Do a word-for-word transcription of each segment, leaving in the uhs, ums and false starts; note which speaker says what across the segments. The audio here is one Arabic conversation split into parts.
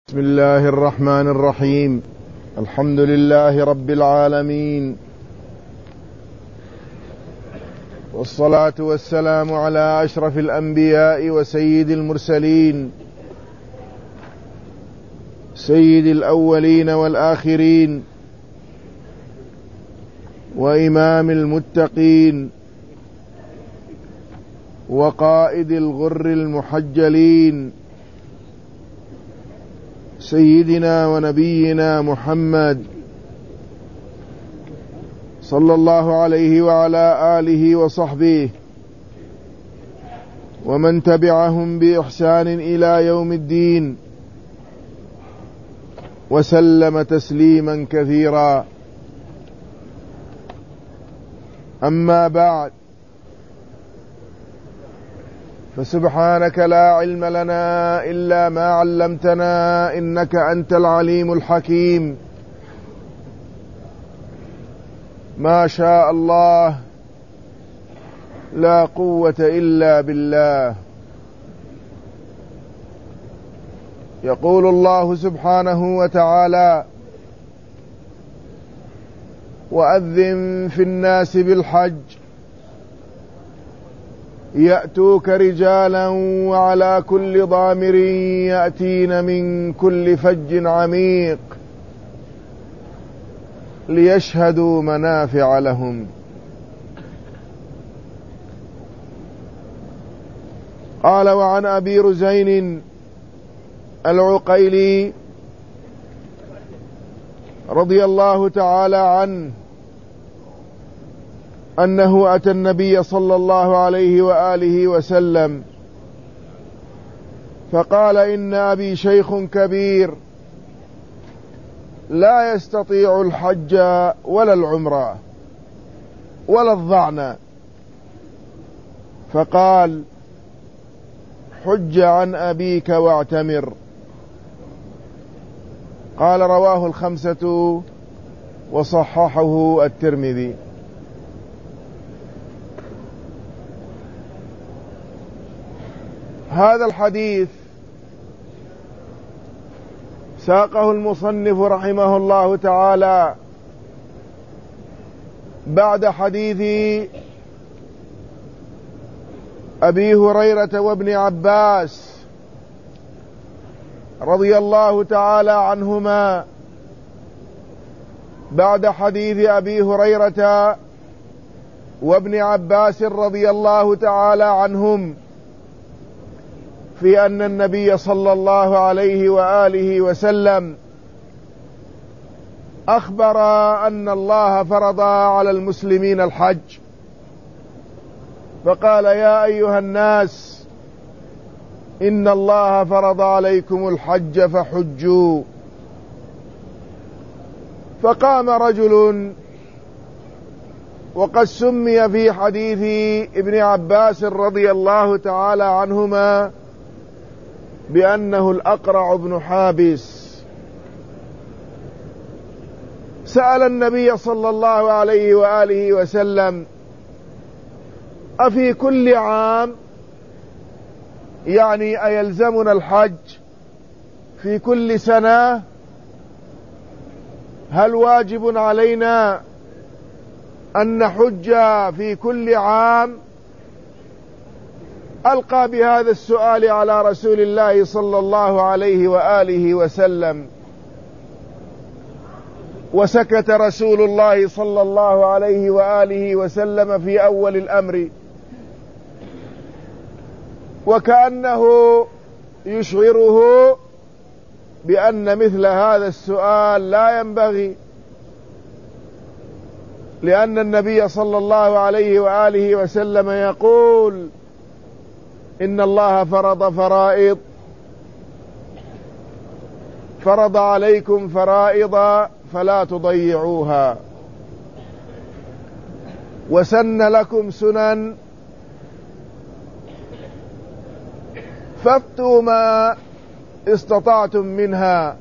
Speaker 1: بسم الله الرحمن الرحيم. الحمد لله رب العالمين، والصلاة والسلام على أشرف الأنبياء وسيد المرسلين، سيد الأولين والآخرين، وإمام المتقين، وقائد الغر المحجلين، سيدنا ونبينا محمد صلى الله عليه وعلى آله وصحبه ومن تبعهم بإحسان إلى يوم الدين، وسلم تسليما كثيرا. أما بعد، فسبحانك لا علم لنا إلا ما علمتنا، إنك أنت العليم الحكيم. ما شاء الله، لا قوة إلا بالله. يقول الله سبحانه وتعالى: وأذن في الناس بالحج يأتوك رجالا وعلى كل ضامر يأتين من كل فج عميق ليشهدوا منافع لهم. قال: وعن أبي رزين العقيلي رضي الله تعالى عنه أنه أتى النبي صلى الله عليه وآله وسلم فقال: إن أبي شيخ كبير لا يستطيع الحج ولا العمرة ولا الظعن. فقال: حج عن أبيك واعتمر. قال: رواه الخمسة وصححه الترمذي. هذا الحديث ساقه المصنف رحمه الله تعالى بعد حديث أبي هريرة وابن عباس رضي الله تعالى عنهما، بعد حديث أبي هريرة وابن عباس رضي الله تعالى عنهم في أن النبي صلى الله عليه وآله وسلم أخبر أن الله فرض على المسلمين الحج، فقال: يا أيها الناس إن الله فرض عليكم الحج فحجوا. فقام رجل، وقد سمي في حديث ابن عباس رضي الله تعالى عنهما بأنه الأقرع بن حابس، سأل النبي صلى الله عليه وآله وسلم: أفي كل عام، يعني أيلزمنا الحج في كل سنة؟ هل واجب علينا أن نحج في كل عام؟ ألقى بهذا السؤال على رسول الله صلى الله عليه وآله وسلم، وسكت رسول الله صلى الله عليه وآله وسلم في أول الأمر، وكأنه يشعره بأن مثل هذا السؤال لا ينبغي، لأن النبي صلى الله عليه وآله وسلم يقول: إن الله فرض فرائض، فرض عليكم فرائض فلا تضيعوها، وسن لكم سنن فاتوا ما استطعتم منها،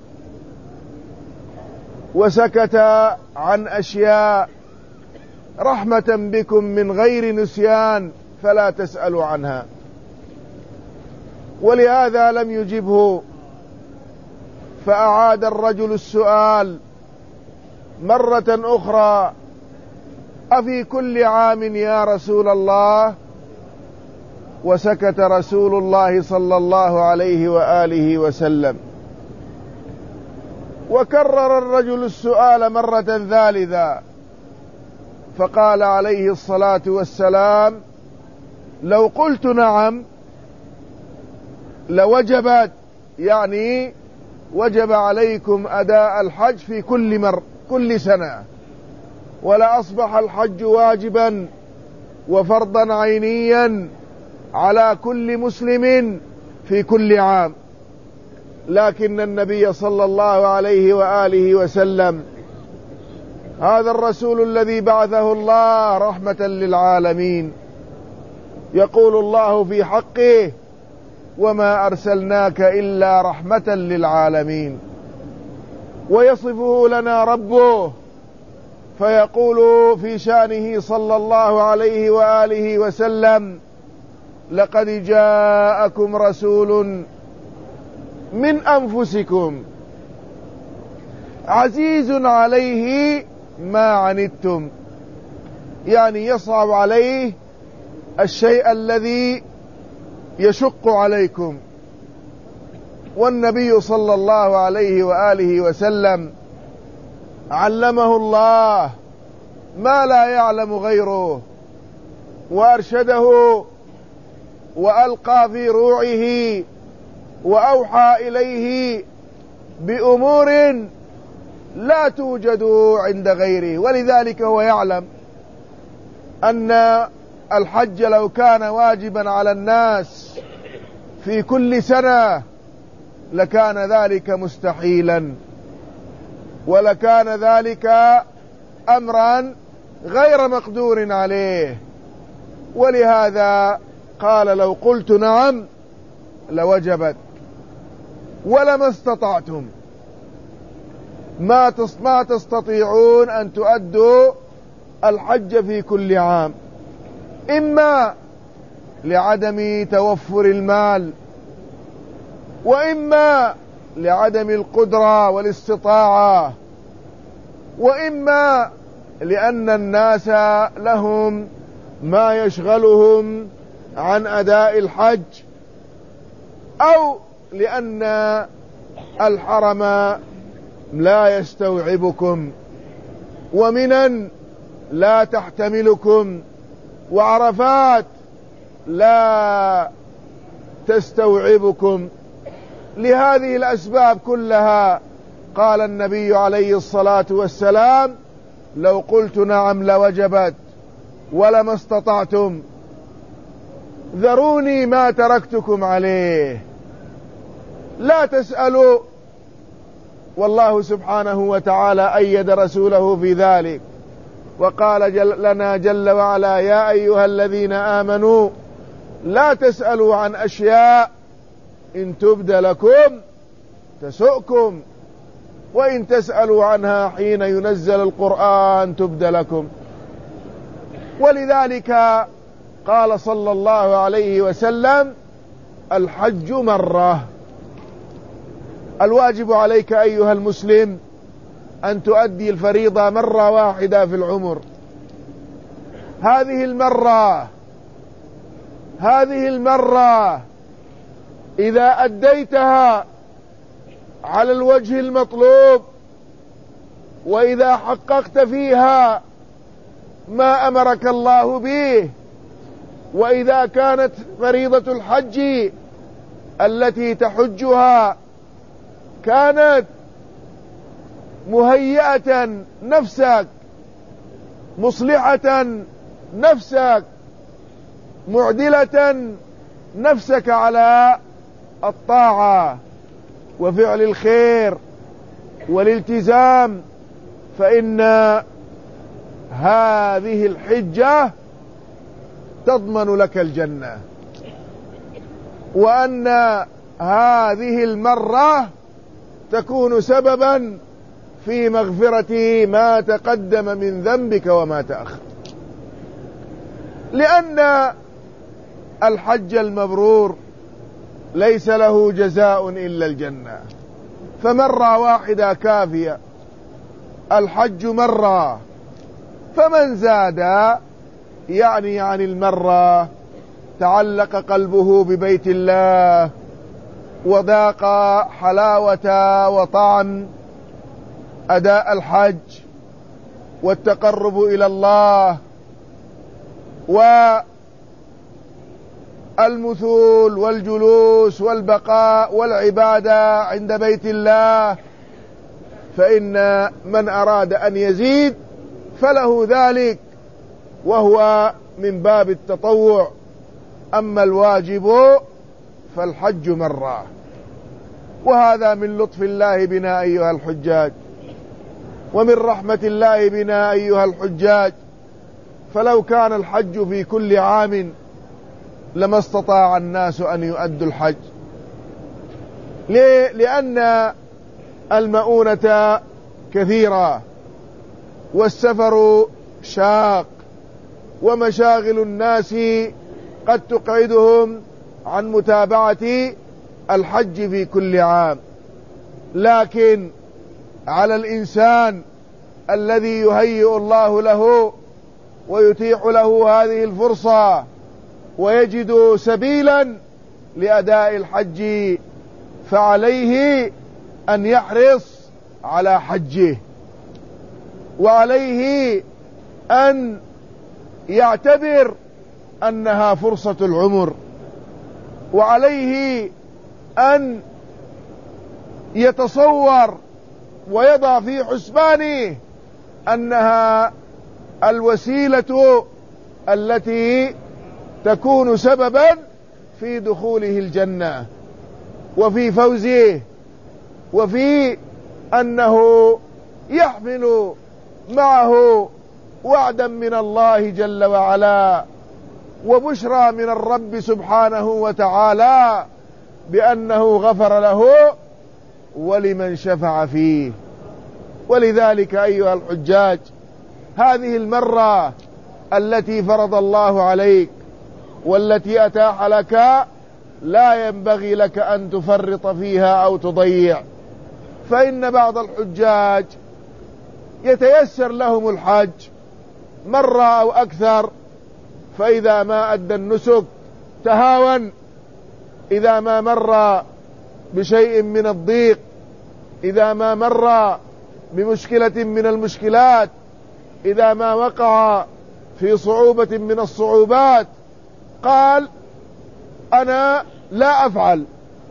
Speaker 1: وسكت عن أشياء رحمة بكم من غير نسيان فلا تسألوا عنها. ولهذا لم يجبه فأعاد الرجل السؤال مرة أخرى: أفي كل عام يا رسول الله؟ وسكت رسول الله صلى الله عليه وآله وسلم. وكرر الرجل السؤال مرة ثالثة، فقال عليه الصلاة والسلام: لو قلت نعم لوجبت، يعني وجب عليكم أداء الحج في كل مر كل سنة، ولا أصبح الحج واجبا وفرضا عينيا على كل مسلم في كل عام. لكن النبي صلى الله عليه وآله وسلم هذا الرسول الذي بعثه الله رحمة للعالمين، يقول الله في حقه: وما أرسلناك إلا رحمة للعالمين. ويصفه لنا ربه فيقول في شأنه صلى الله عليه وآله وسلم: لقد جاءكم رسول من أنفسكم عزيز عليه ما عنتم، يعني يصعب عليه الشيء الذي يشق عليكم. والنبي صلى الله عليه وآله وسلم علمه الله ما لا يعلم غيره، وأرشده وألقى في روعه وأوحى إليه بأمور لا توجد عند غيره. ولذلك هو يعلم أن الحج لو كان واجبا على الناس في كل سنة لكان ذلك مستحيلا، ولكان ذلك أمرا غير مقدور عليه. ولهذا قال: لو قلت نعم لوجبت ولما استطعتم، ما ما تستطيعون أن تؤدوا الحج في كل عام، إما لعدم توفر المال، وإما لعدم القدرة والاستطاعة، وإما لأن الناس لهم ما يشغلهم عن أداء الحج، أو لأن الحرم لا يستوعبكم، ومنى لا تحتملكم، وعرفات لا تستوعبكم. لهذه الأسباب كلها قال النبي عليه الصلاة والسلام: لو قلت نعم لوجبت ولما استطعتم، ذروني ما تركتكم عليه، لا تسألوا. والله سبحانه وتعالى أيد رسوله في ذلك، وقال جل لنا جل وعلا: يا أيها الذين آمنوا لا تسألوا عن أشياء إن تبد لكم تسؤكم، وإن تسألوا عنها حين ينزل القرآن تبد لكم. ولذلك قال صلى الله عليه وسلم: الحج مرة. الواجب عليك أيها المسلم أن تؤدي الفريضة مرة واحدة في العمر. هذه المرة هذه المرة إذا أديتها على الوجه المطلوب، وإذا حققت فيها ما أمرك الله به، وإذا كانت فريضة الحج التي تحجها كانت مهيئة نفسك، مصلحة نفسك، معدلة نفسك على الطاعة وفعل الخير والالتزام، فإن هذه الحجة تضمن لك الجنة، وأن هذه المرة تكون سببا في مغفرة ما تقدم من ذنبك وما تأخر. لأن الحج المبرور ليس له جزاء إلا الجنة، فمرة واحدة كافية، الحج مرة، فمن زاد يعني يعني المرة تعلق قلبه ببيت الله وذاق حلاوة وطعم أداء الحج والتقرب إلى الله والمثول والجلوس والبقاء والعبادة عند بيت الله، فإن من أراد أن يزيد فله ذلك، وهو من باب التطوع. أما الواجب فالحج مرة. وهذا من لطف الله بنا أيها الحجاج، ومن رحمة الله بنا أيها الحجاج، فلو كان الحج في كل عام لما استطاع الناس أن يؤدوا الحج. ليه؟ لأن المؤونة كثيرة، والسفر شاق، ومشاغل الناس قد تقعدهم عن متابعة الحج في كل عام. لكن على الإنسان الذي يهيئ الله له ويتيح له هذه الفرصة ويجد سبيلا لأداء الحج، فعليه أن يحرص على حجه، وعليه أن يعتبر أنها فرصة العمر، وعليه أن يتصور ويضع في حسبانه أنها الوسيلة التي تكون سببا في دخوله الجنة وفي فوزه، وفي أنه يحمل معه وعدا من الله جل وعلا وبشرى من الرب سبحانه وتعالى بأنه غفر له ولمن شفع فيه. ولذلك أيها الحجاج، هذه المرة التي فرض الله عليك والتي أتاح لك لا ينبغي لك أن تفرط فيها أو تضيع، فإن بعض الحجاج يتيسر لهم الحج مرة أو أكثر، فإذا ما أدى النسك تهاون، إذا ما مر بشيء من الضيق، إذا ما مر بمشكلة من المشكلات، إذا ما وقع في صعوبة من الصعوبات، قال أنا لا أفعل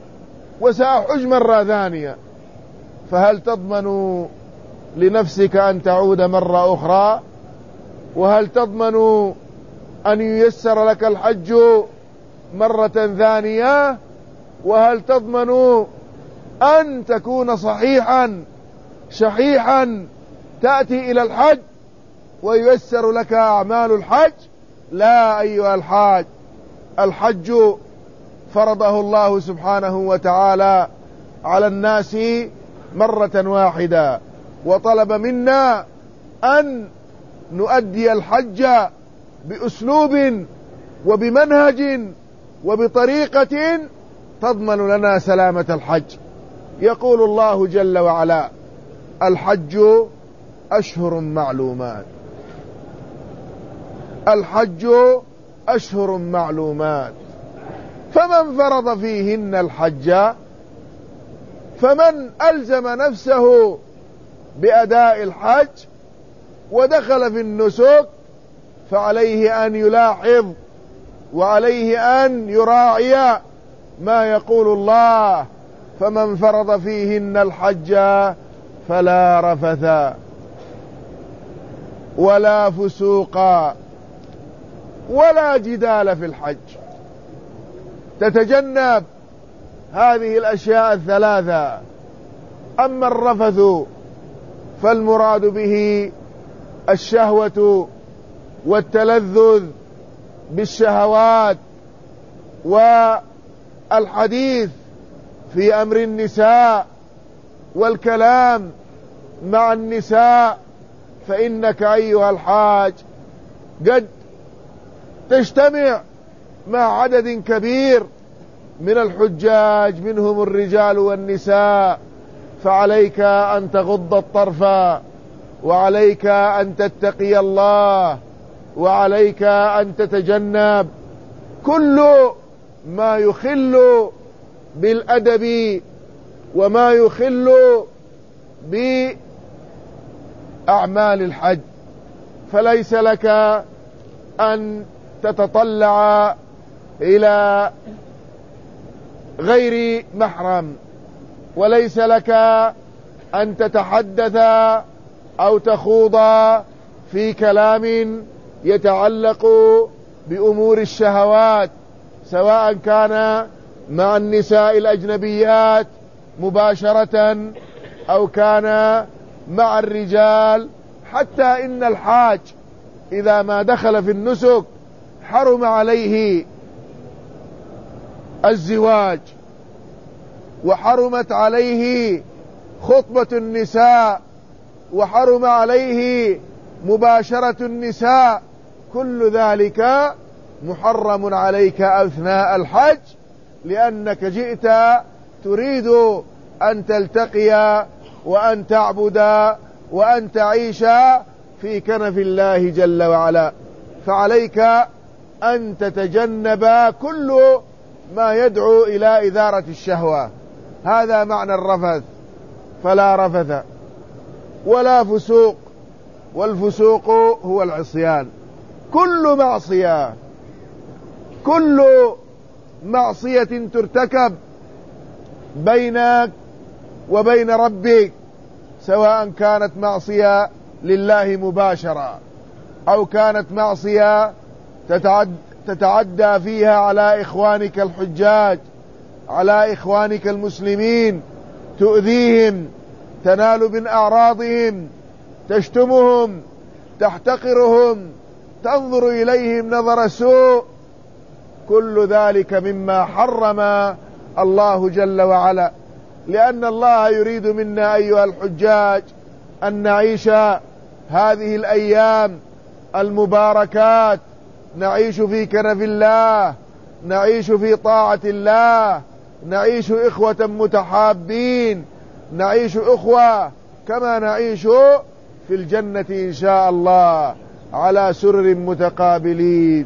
Speaker 1: وسأحج مرة ثانية. فهل تضمن لنفسك أن تعود مرة أخرى؟ وهل تضمن أن ييسر لك الحج مرة ثانية؟ وهل تضمن أن تكون صحيحا شحيحا تأتي إلى الحج وييسر لك أعمال الحج؟ لا أيها الحاج، الحج فرضه الله سبحانه وتعالى على الناس مرة واحدة، وطلب منا أن نؤدي الحج بأسلوب وبمنهج وبطريقة تضمن لنا سلامة الحج. يقول الله جل وعلا: الحج أشهر معلومات، الحج أشهر معلومات، فمن فرض فيهن الحج، فمن ألزم نفسه بأداء الحج ودخل في النسك فعليه أن يلاحظ وعليه أن يراعي ما يقول الله: فمن فرض فيهن الحج فلا رفث ولا فسوق ولا جدال في الحج. تتجنب هذه الأشياء الثلاثة. أما الرفث فالمراد به الشهوة والتلذذ بالشهوات والحديث في أمر النساء والكلام مع النساء، فإنك أيها الحاج قد تجتمع مع عدد كبير من الحجاج، منهم الرجال والنساء، فعليك أن تغض الطرف، وعليك أن تتقي الله، وعليك أن تتجنب كل ما يخل بالأدب وما يخل بأعمال الحج. فليس لك أن تتطلع إلى غير محرم، وليس لك أن تتحدث أو تخوض في كلام يتعلق بأمور الشهوات، سواء كان مع النساء الأجنبيات مباشرة أو كان مع الرجال. حتى إن الحاج إذا ما دخل في النسك حرم عليه الزواج، وحرمت عليه خطبة النساء، وحرم عليه مباشرة النساء. كل ذلك محرم عليك أثناء الحج، لأنك جئت تريد أن تلتقي وأن تعبد وأن تعيش في كنف الله جل وعلا. فعليك أن تتجنب كل ما يدعو إلى إثارة الشهوة. هذا معنى الرفث. فلا رفث ولا فسوق، والفسوق هو العصيان. كل معصية كل معصية ترتكب بينك وبين ربك، سواء كانت معصية لله مباشرة أو كانت معصية تتعد تتعدى فيها على إخوانك الحجاج، على إخوانك المسلمين، تؤذيهم، تنال من أعراضهم، تشتمهم، تحتقرهم، تنظر إليهم نظر سوء. كل ذلك مما حرم الله جل وعلا، لأن الله يريد منا أيها الحجاج أن نعيش هذه الأيام المباركات، نعيش في كنف الله، نعيش في طاعة الله، نعيش إخوة متحابين، نعيش أخوة كما نعيش في الجنة إن شاء الله على سرر متقابلين.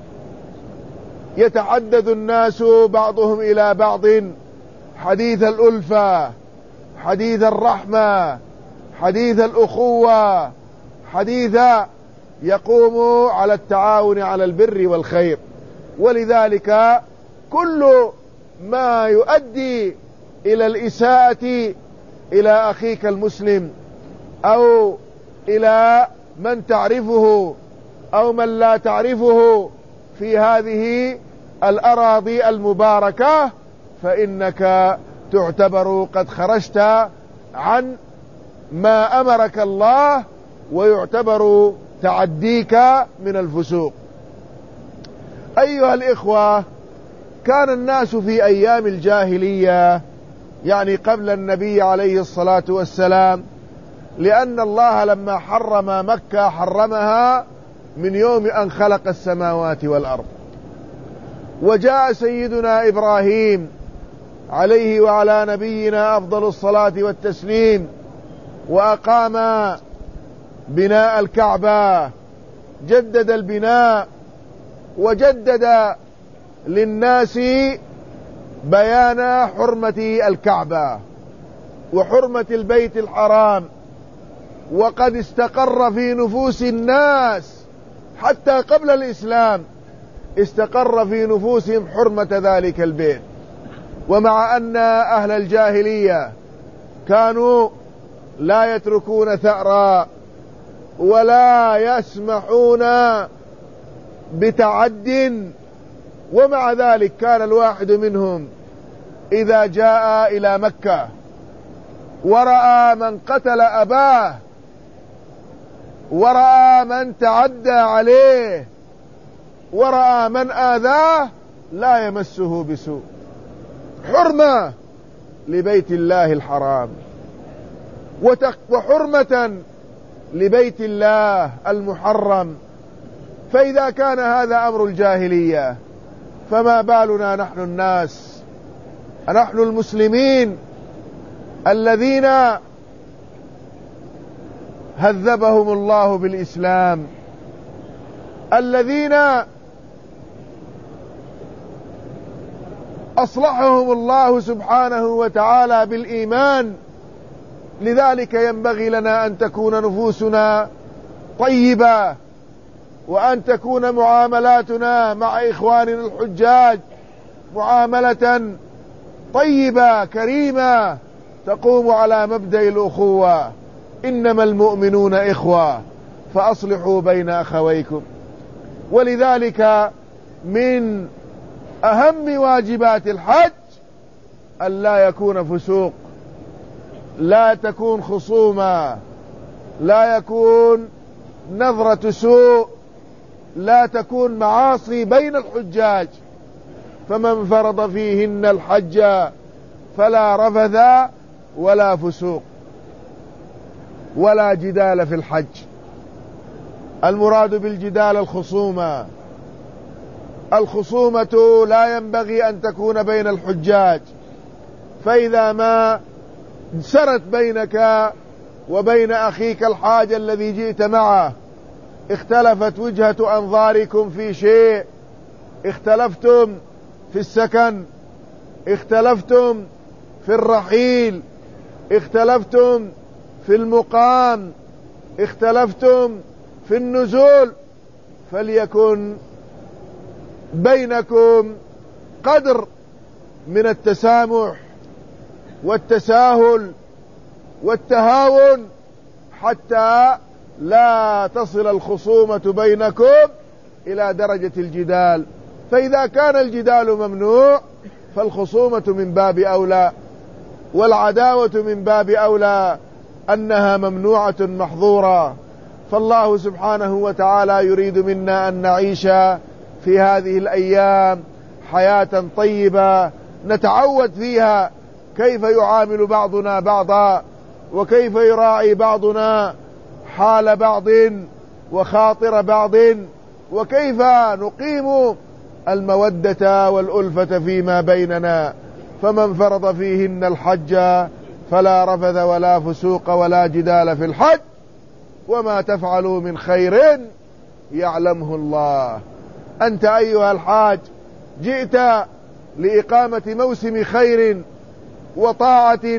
Speaker 1: يتحدث الناس بعضهم إلى بعض حديث الألفة، حديث الرحمة، حديث الأخوة، حديث يقوم على التعاون على البر والخير. ولذلك كل ما يؤدي إلى الإساءة إلى أخيك المسلم أو إلى من تعرفه أو من لا تعرفه في هذه الأراضي المباركة، فإنك تعتبر قد خرجت عن ما أمرك الله، ويعتبر تعديك من الفسوق. أيها الإخوة، كان الناس في أيام الجاهلية، يعني قبل النبي عليه الصلاة والسلام، لأن الله لما حرم مكة حرمها من يوم أن خلق السماوات والأرض. وجاء سيدنا إبراهيم عليه وعلى نبينا أفضل الصلاة والتسليم وأقام بناء الكعبة، جدد البناء وجدد للناس بيان حرمة الكعبة وحرمة البيت الحرام. وقد استقر في نفوس الناس حتى قبل الإسلام، استقر في نفوسهم حرمة ذلك البيت. ومع أن أهل الجاهلية كانوا لا يتركون ثأرا ولا يسمحون بتعد، ومع ذلك كان الواحد منهم إذا جاء إلى مكة ورأى من قتل أباه ورأى من تعدى عليه ورأى من آذاه لا يمسه بسوء، حرمة لبيت الله الحرام وحرمة لبيت الله المحرم. فإذا كان هذا أمر الجاهلية، فما بالنا نحن الناس، نحن المسلمين الذين هذبهم الله بالإسلام، الذين أصلحهم الله سبحانه وتعالى بالإيمان. لذلك ينبغي لنا أن تكون نفوسنا طيبة، وأن تكون معاملاتنا مع إخواننا الحجاج معاملة طيبة كريمة تقوم على مبدأ الأخوة. إنما المؤمنون إخوة فأصلحوا بين أخويكم. ولذلك من أهم واجبات الحج أن لا يكون فسوق، لا تكون خصومة، لا يكون نظرة سوء، لا تكون معاصي بين الحجاج. فمن فرض فيهن الحج فلا رفث ولا فسوق ولا جدال في الحج. المراد بالجدال الخصومة. الخصومة لا ينبغي أن تكون بين الحجاج، فإذا ما سرت بينك وبين أخيك الحاج الذي جئت معه، اختلفت وجهة أنظاركم في شيء، اختلفتم في السكن، اختلفتم في الرحيل، اختلفتم في المقام، اختلفتم في النزول، فليكن بينكم قدر من التسامح والتساهل والتهاون حتى لا تصل الخصومة بينكم إلى درجة الجدال. فإذا كان الجدال ممنوع فالخصومة من باب أولى، والعداوة من باب أولى أنها ممنوعة محظورة. فالله سبحانه وتعالى يريد منا أن نعيش في هذه الأيام حياة طيبة نتعود فيها كيف يعامل بعضنا بعضا، وكيف يراعي بعضنا حال بعض وخاطر بعض، وكيف نقيم المودة والألفة فيما بيننا. فمن فرض فيهن الحج فلا رفث ولا فسوق ولا جدال في الحج وما تفعلوا من خير يعلمه الله. أنت أيها الحاج جئت لإقامة موسم خير وطاعة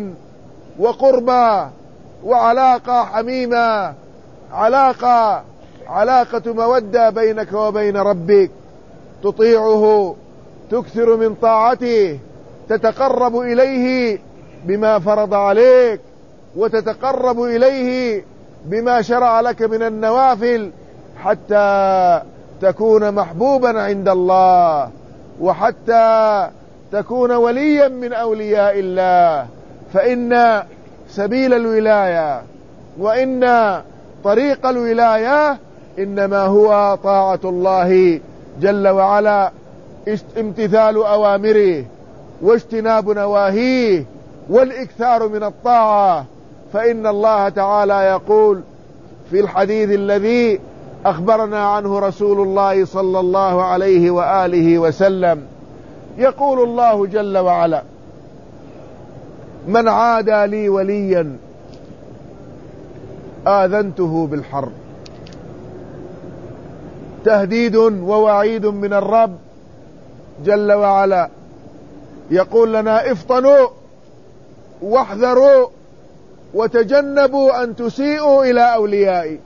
Speaker 1: وقربى وعلاقة حميمة، علاقة علاقة مودة بينك وبين ربك، تطيعه، تكثر من طاعته، تتقرب إليه بما فرض عليك، وتتقرب إليه بما شرع لك من النوافل، حتى تكون محبوبا عند الله، وحتى تكون وليا من أولياء الله. فإن سبيل الولاية وإن طريق الولاية إنما هو طاعة الله جل وعلا، امتثال أوامره واجتناب نواهيه والإكثار من الطاعة. فإن الله تعالى يقول في الحديث الذي أخبرنا عنه رسول الله صلى الله عليه وآله وسلم، يقول الله جل وعلا: من عادى لي وليا آذنته بالحرب. تهديد ووعيد من الرب جل وعلا، يقول لنا: افطنوا واحذروا وتجنبوا أن تسيئوا إلى أوليائي.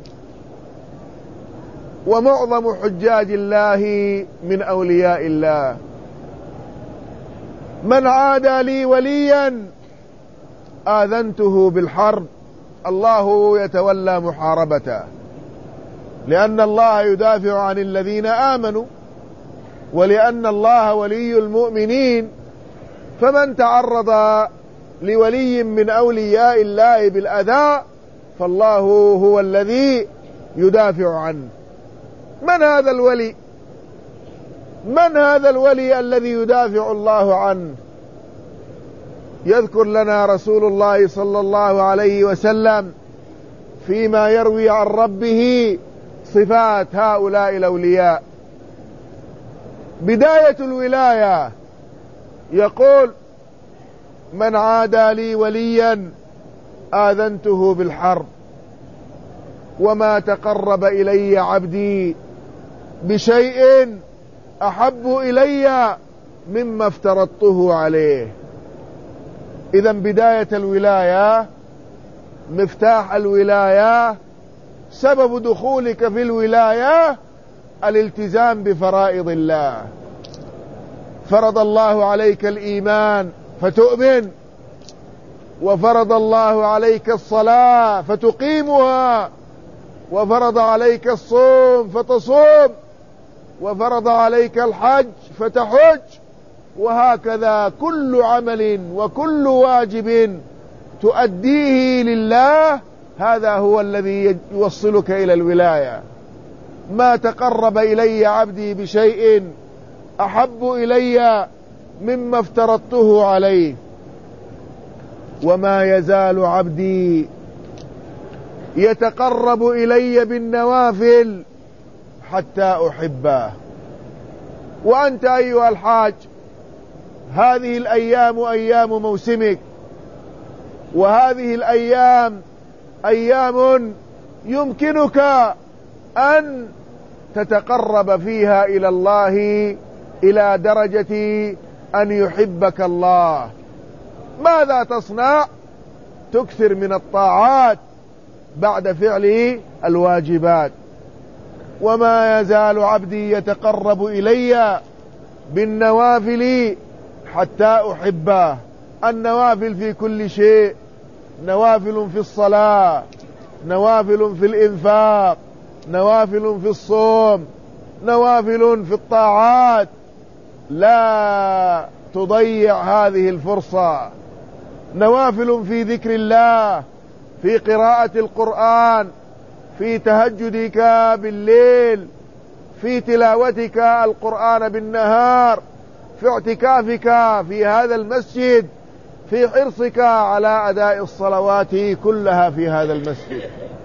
Speaker 1: ومعظم حجاج الله من أولياء الله. من عادى لي وليا آذنته بالحرب. الله يتولى محاربته، لأن الله يدافع عن الذين آمنوا، ولأن الله ولي المؤمنين. فمن تعرض لولي من أولياء الله بالأذى فالله هو الذي يدافع عنه. من هذا الولي؟ من هذا الولي الذي يدافع الله عنه؟ يذكر لنا رسول الله صلى الله عليه وسلم فيما يروي عن ربه صفات هؤلاء الأولياء. بداية الولاية يقول: من عادى لي وليا آذنته بالحرب وما تقرب إلي عبدي بشيء أحب إلي مما افترضته عليه. إذا بداية الولاية، مفتاح الولاية، سبب دخولك في الولاية الالتزام بفرائض الله. فرض الله عليك الإيمان فتؤمن، وفرض الله عليك الصلاة فتقيمها، وفرض عليك الصوم فتصوم، وفرض عليك الحج فتحج، وهكذا كل عمل وكل واجب تؤديه لله هذا هو الذي يوصلك إلى الولاية. ما تقرب إلي عبدي بشيء أحب إلي مما افترضته عليه، وما يزال عبدي يتقرب إلي بالنوافل حتى أحبه. وأنت أيها الحاج هذه الأيام أيام موسمك، وهذه الأيام أيام يمكنك أن تتقرب فيها إلى الله إلى درجة أن يحبك الله. ماذا تصنع؟ تكثر من الطاعات بعد فعل الواجبات. وما يزال عبدي يتقرب إلي بالنوافل حتى أحبه. النوافل في كل شيء، نوافل في الصلاة، نوافل في الإنفاق، نوافل في الصوم، نوافل في الطاعات. لا تضيع هذه الفرصة. نوافل في ذكر الله، في قراءة القرآن، في تهجدك بالليل، في تلاوتك القرآن بالنهار، في اعتكافك في هذا المسجد، في حرصك على أداء الصلوات كلها في هذا المسجد.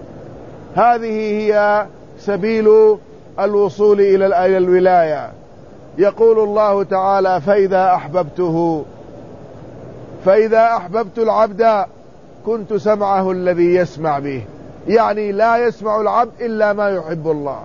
Speaker 1: هذه هي سبيل الوصول إلى الولاية. يقول الله تعالى: فإذا أحببته فإذا أحببت العبد كنت سمعه الذي يسمع به. يعني لا يسمع العبد إلا ما يحب الله،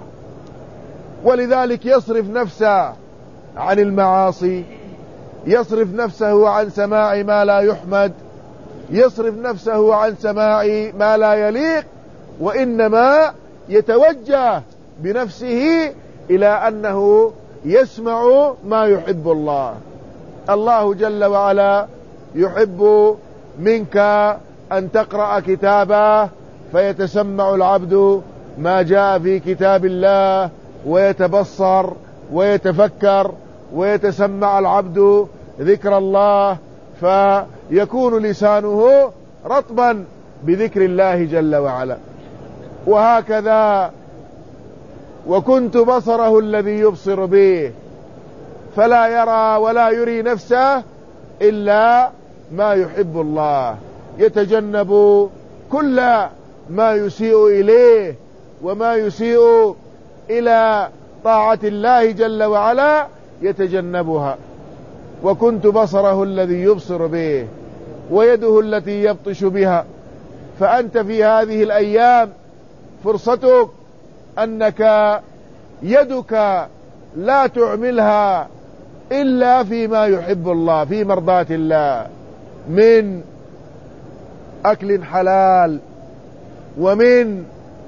Speaker 1: ولذلك يصرف نفسه عن المعاصي، يصرف نفسه عن سماع ما لا يحمد، يصرف نفسه عن سماع ما لا يليق، وإنما يتوجه بنفسه إلى أنه يسمع ما يحب الله. الله جل وعلا يحب منك أن تقرأ كتابه فيتسمع العبد ما جاء في كتاب الله، ويتبصر ويتفكر، ويتسمع العبد ذكر الله فيكون لسانه رطبا بذكر الله جل وعلا. وهكذا وكنت بصره الذي يبصر به، فلا يرى ولا يري نفسه إلا ما يحب الله. يتجنب كل ما يسيء إليه وما يسيء إلى طاعة الله جل وعلا يتجنبها. وكنت بصره الذي يبصر به ويده التي يبطش بها. فأنت في هذه الأيام فرصتك أنك يدك لا تعملها إلا فيما يحب الله، في مرضاة الله، من أكل حلال، ومن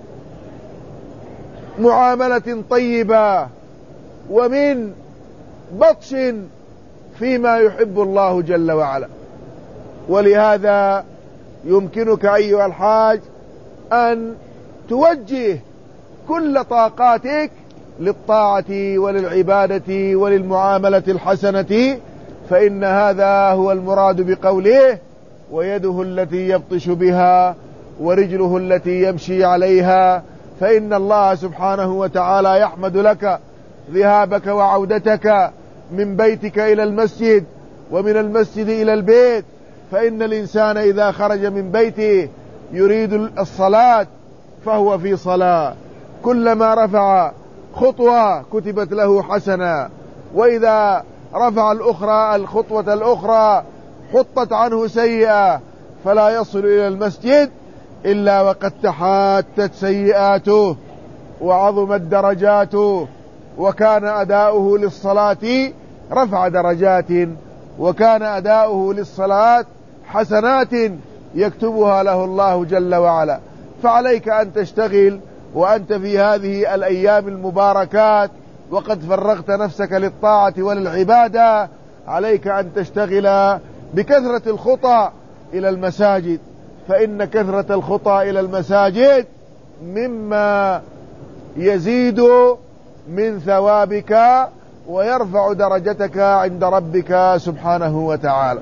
Speaker 1: معاملة طيبة، ومن بطش فيما يحب الله جل وعلا. ولهذا يمكنك أيها الحاج أن توجه كل طاقاتك للطاعة وللعبادة وللمعاملة الحسنة، فإن هذا هو المراد بقوله: ويده التي يبطش بها ورجله التي يمشي عليها. فإن الله سبحانه وتعالى يحمد لك ذهابك وعودتك من بيتك إلى المسجد، ومن المسجد إلى البيت. فإن الإنسان إذا خرج من بيته يريد الصلاة فهو في صلاة، كلما رفع خطوة كتبت له حسنة، وإذا رفع الأخرى الخطوة الأخرى حطت عنه سيئة فلا يصل إلى المسجد إلا وقد تحاتت سيئاته وعظمت درجاته، وكان أداؤه للصلاة رفع درجات، وكان أداؤه للصلاة حسنات يكتبها له الله جل وعلا. فعليك أن تشتغل وأنت في هذه الأيام المباركات وقد فرغت نفسك للطاعة وللعبادة، عليك أن تشتغل بكثرة الخطى إلى المساجد، فإن كثرة الخطى إلى المساجد مما يزيد من ثوابك ويرفع درجتك عند ربك سبحانه وتعالى.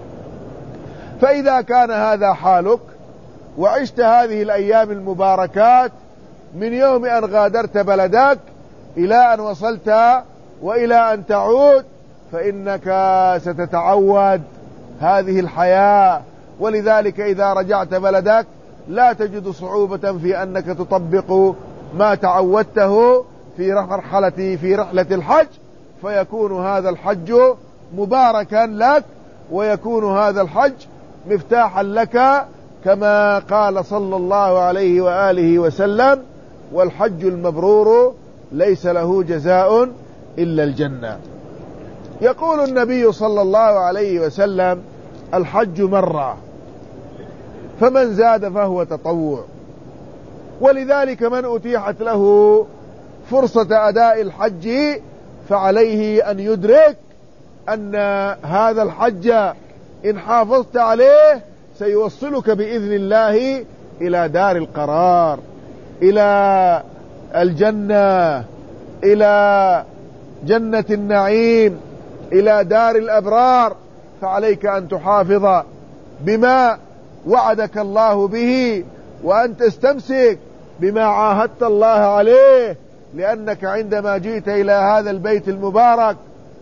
Speaker 1: فإذا كان هذا حالك وعشت هذه الأيام المباركات من يوم أن غادرت بلدك إلى أن وصلت وإلى أن تعود، فإنك ستتعود هذه الحياة. ولذلك إذا رجعت بلدك لا تجد صعوبة في أنك تطبق ما تعودته في مرحلة في رحلة الحج، فيكون هذا الحج مباركا لك، ويكون هذا الحج مفتاحا لك، كما قال صلى الله عليه وآله وسلم: والحج المبرور ليس له جزاء إلا الجنة. يقول النبي صلى الله عليه وسلم: الحج مرة، فمن زاد فهو تطوع. ولذلك من أتيحت له فرصة أداء الحج فعليه أن يدرك أن هذا الحج إن حافظت عليه سيوصلك بإذن الله إلى دار القرار، إلى الجنة، إلى جنة النعيم، إلى دار الأبرار. فعليك أن تحافظ بما وعدك الله به، وأن تستمسك بما عاهدت الله عليه، لأنك عندما جئت إلى هذا البيت المبارك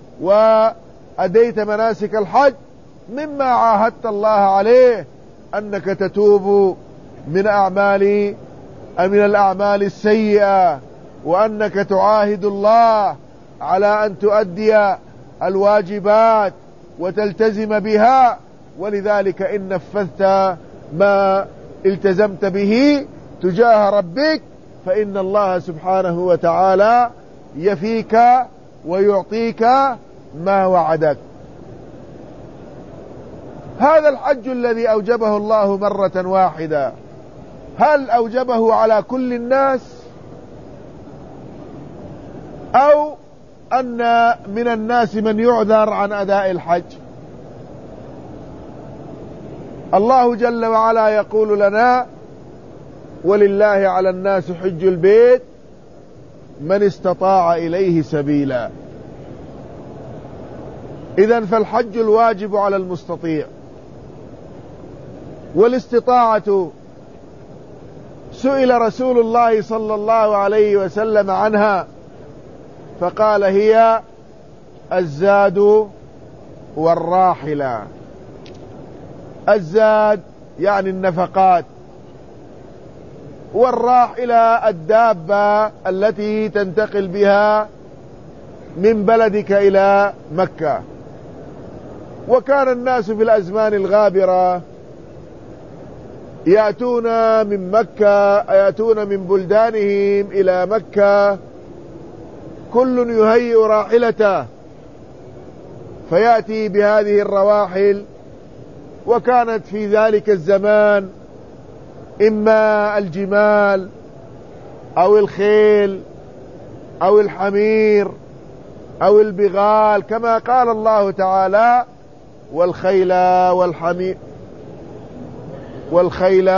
Speaker 1: وأديت مناسك الحج مما عاهدت الله عليه أنك تتوب من أعمال من الأعمال السيئة، وأنك تعاهد الله على أن تؤدي الواجبات وتلتزم بها. ولذلك إن نفذت ما التزمت به تجاه ربك فإن الله سبحانه وتعالى يفيك ويعطيك ما وعدك. هذا الحج الذي أوجبه الله مرة واحدة، هل أوجبه على كل الناس، أو أن من الناس من يعذر عن أداء الحج؟ الله جل وعلا يقول لنا: ولله على الناس حج البيت من استطاع إليه سبيلا. إذن فالحج الواجب على المستطيع، والاستطاعة سئل رسول الله صلى الله عليه وسلم عنها فقال: هي الزاد والراحلة. الزاد يعني النفقات، والراحلة الدابة التي تنتقل بها من بلدك إلى مكة. وكان الناس في الأزمان الغابرة يأتون من مكة يأتون من بلدانهم إلى مكة، كل يهيئ راحلته فيأتي بهذه الرواحل. وكانت في ذلك الزمان إما الجمال أو الخيل أو الحمير أو البغال، كما قال الله تعالى: والخيل والحمير والخيل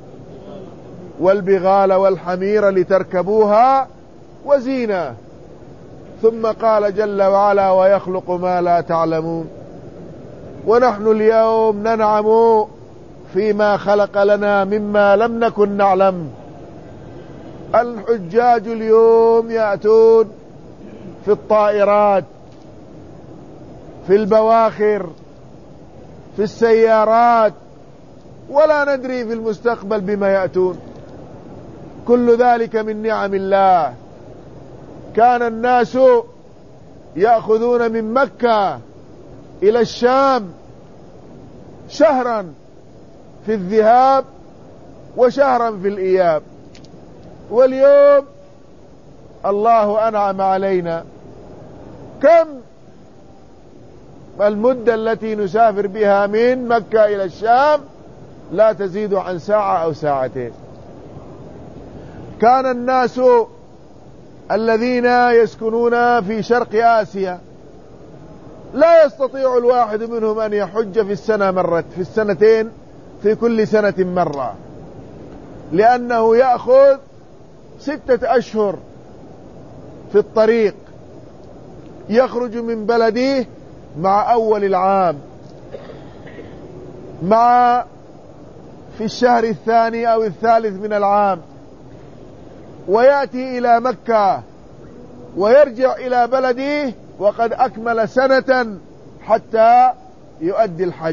Speaker 1: والبغال والحمير لتركبوها وزينة. ثم قال جل وعلا: ويخلق ما لا تعلمون. ونحن اليوم ننعم فيما خلق لنا مما لم نكن نعلم. الحجاج اليوم يأتون في الطائرات، في البواخر، في السيارات، ولا ندري في المستقبل بما يأتون. كل ذلك من نعم الله. كان الناس يأخذون من مكة إلى الشام شهرا في الذهاب وشهرا في الإياب. واليوم الله أنعم علينا، كم المدة التي نسافر بها من مكة إلى الشام؟ لا تزيد عن ساعة أو ساعتين. كان الناس الذين يسكنون في شرق آسيا لا يستطيع الواحد منهم أن يحج في السنة مرة، في السنتين، في كل سنة مرة، لأنه يأخذ ستة أشهر في الطريق، يخرج من بلده مع أول العام، مع في الشهر الثاني أو الثالث من العام، ويأتي إلى مكة ويرجع إلى بلده وقد أكمل سنة حتى يؤدي الحج.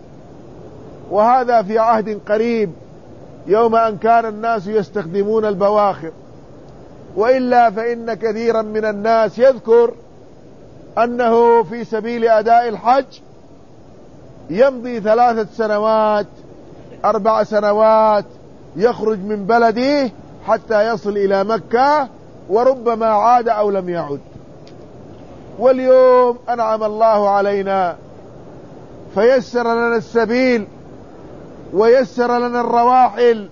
Speaker 1: وهذا في عهد قريب يوم أن كان الناس يستخدمون البواخر، وإلا فإن كثيرا من الناس يذكر أنه في سبيل أداء الحج يمضي ثلاثة سنوات أربع سنوات يخرج من بلده حتى يصل إلى مكة، وربما عاد أو لم يعد. واليوم أنعم الله علينا فيسر لنا السبيل ويسر لنا الرواحل.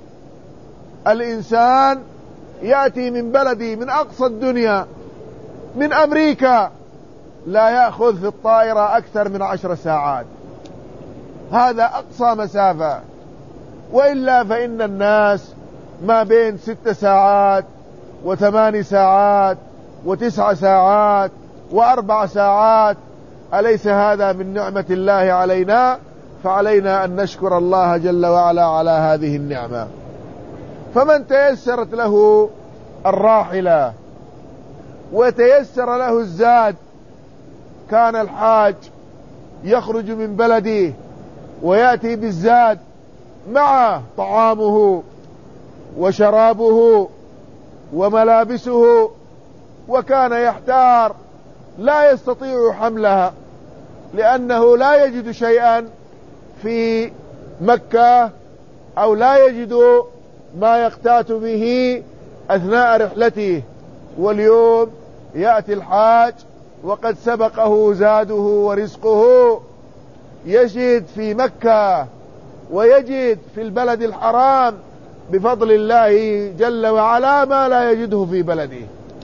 Speaker 1: الإنسان يأتي من بلدي من أقصى الدنيا، من أمريكا، لا يأخذ في الطائرة أكثر من عشر ساعات، هذا أقصى مسافة. وإلا فإن الناس ما بين ست ساعات وثمان ساعات وتسع ساعات وأربع ساعات. أليس هذا من نعمة الله علينا؟ فعلينا أن نشكر الله جل وعلا على هذه النعمة. فمن تيسرت له الراحلة وتيسر له الزاد، كان الحاج يخرج من بلده ويأتي بالزاد مع طعامه وشرابه وملابسه، وكان يحتار لا يستطيع حملها لأنه لا يجد شيئا في مكة أو لا يجد ما يقتات به أثناء رحلته. واليوم يأتي الحاج وقد سبقه زاده ورزقه، يجد في مكة ويجد في البلد الحرام بفضل الله جل وعلا ما لا يجده في بلده.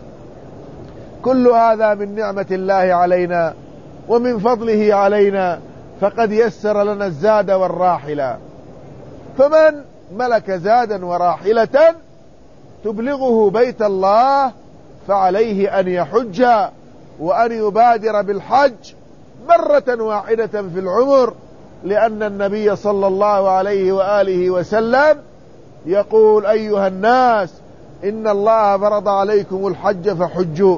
Speaker 1: كل هذا من نعمة الله علينا ومن فضله علينا، فقد يسر لنا الزاد والراحلة. فمن ملك زادا وراحلة تبلغه بيت الله فعليه أن يحج وأن يبادر بالحج مرة واحدة في العمر، لأن النبي صلى الله عليه وآله وسلم يقول: أيها الناس إن الله فرض عليكم الحج فحجوا.